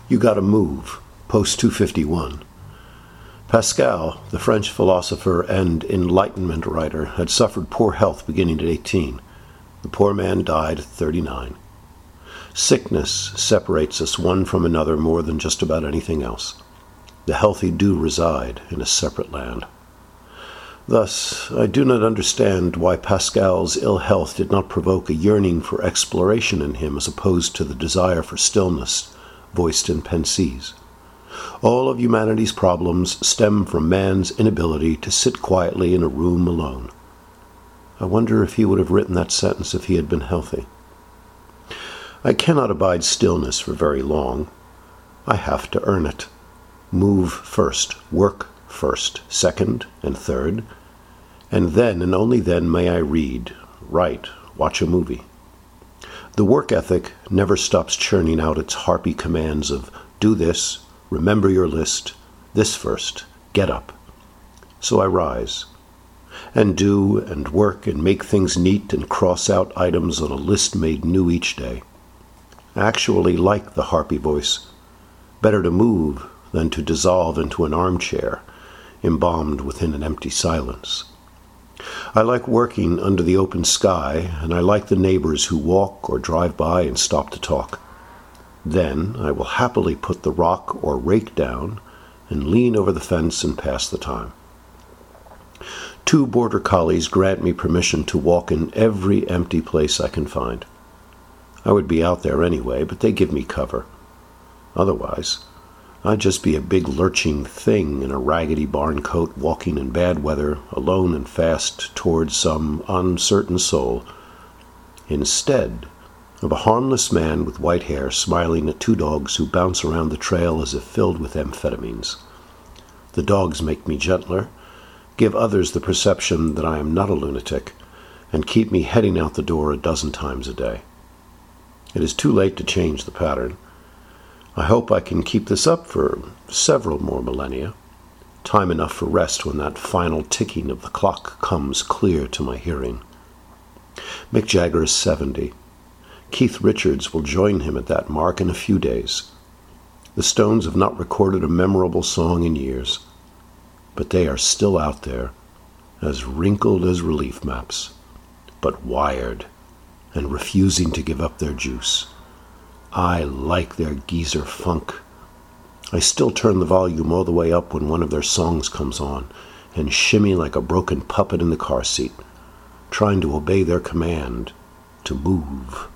You Gotta Move, post 251. Pascal, the French philosopher and Enlightenment writer, had suffered poor health beginning at 18. The poor man died at 39. Sickness separates us one from another more than just about anything else. The healthy do reside in a separate land. Thus, I do not understand why Pascal's ill health did not provoke a yearning for exploration in him as opposed to the desire for stillness voiced in Pensées. All of humanity's problems stem from man's inability to sit quietly in a room alone. I wonder if he would have written that sentence if he had been healthy. I cannot abide stillness for very long. I have to earn it. Move first, work first, second, and third, and then and only then may I read, write, watch a movie. The work ethic never stops churning out its harpy commands of do this, remember your list, this first, get up. So I rise, and do and work and make things neat and cross out items on a list made new each day. I actually like the harpy voice. Better to move than to dissolve into an armchair, embalmed within an empty silence. I like working under the open sky, and I like the neighbors who walk or drive by and stop to talk. Then I will happily put the rock or rake down and lean over the fence and pass the time. 2 border collies grant me permission to walk in every empty place I can find. I would be out there anyway, but they give me cover. Otherwise, I'd just be a big lurching thing in a raggedy barn coat walking in bad weather, alone and fast, towards some uncertain soul, instead of a harmless man with white hair smiling at 2 dogs who bounce around the trail as if filled with amphetamines. The dogs make me gentler, give others the perception that I am not a lunatic, and keep me heading out the door a dozen times a day. It is too late to change the pattern. I hope I can keep this up for several more millennia, time enough for rest when that final ticking of the clock comes clear to my hearing. Mick Jagger is 70. Keith Richards will join him at that mark in a few days. The Stones have not recorded a memorable song in years, but they are still out there, as wrinkled as relief maps, but wired and refusing to give up their juice. I like their geezer funk. I still turn the volume all the way up when one of their songs comes on, and shimmy like a broken puppet in the car seat, trying to obey their command to move.